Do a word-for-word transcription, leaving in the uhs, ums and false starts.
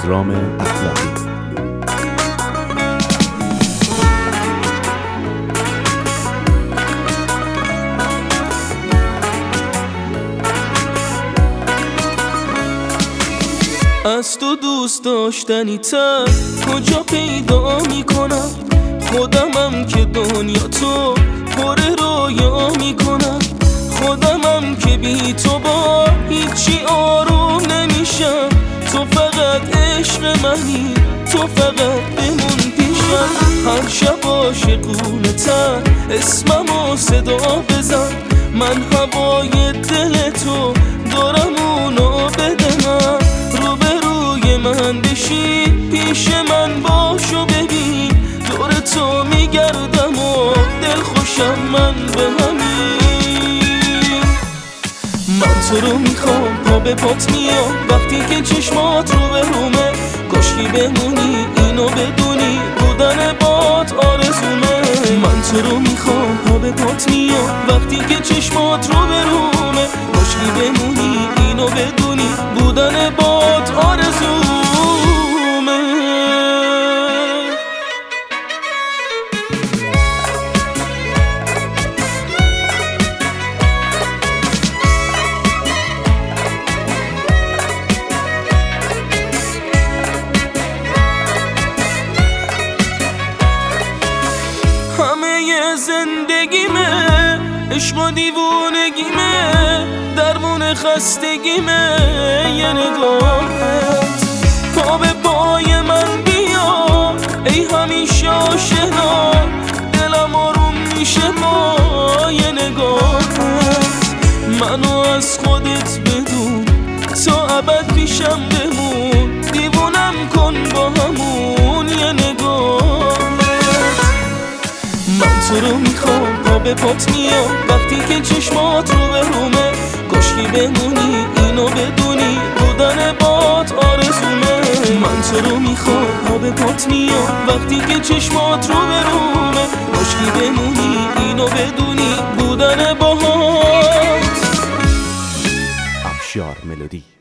پدرام اخلاقی. از تو دوست داشتنی تر کجا پیدا میکنم؟ خودمم که دنیا تو پر رویا میکنم، خودمم که بی تو با هیچی آروم نمیشم. تو فقط عشق منی، تو فقط بمون پیشم. هر شب عاشقونه تر اسممو صدا بزن، من هوای دل تو دارم اونو بده. من روبروی من بشی، پیش من باشو ببین، دور تو میگردم و دل خوشم من به همین. من تو رو میخوام، پا به پات میام وقتی که چشمات رو به رومه. کاشکی بمونی اینو بدونی، بودن بات آرزومه. من تو رو میخوام، پا به پات میام وقتی که چشمات رو به رومه. کاشکی بمونی اینو بدونی، بودن بات آرزومه. همه زندگیمه عشق و دیوونگیمه، درمون خستگیمه یه نگاهت. پا به پای من بیا ای همیشه آشنا، دلم آروم میشه با یه نگاهت. منو از خودت بدون تا ابد پیشم بمون، دیوونم کن با همون یه نگاه. من تو رو میخوام، پا به پات میام وقتی که چشمات رو به رومه. کاشکی بمونی اینو بدونی، بودن بات آرزومه. من تو رو میخوام، پا به پات میام وقتی که چشمات رو به رومه. کاشکی بمونی اینو بدونی، بودن بات. افشار ملودی.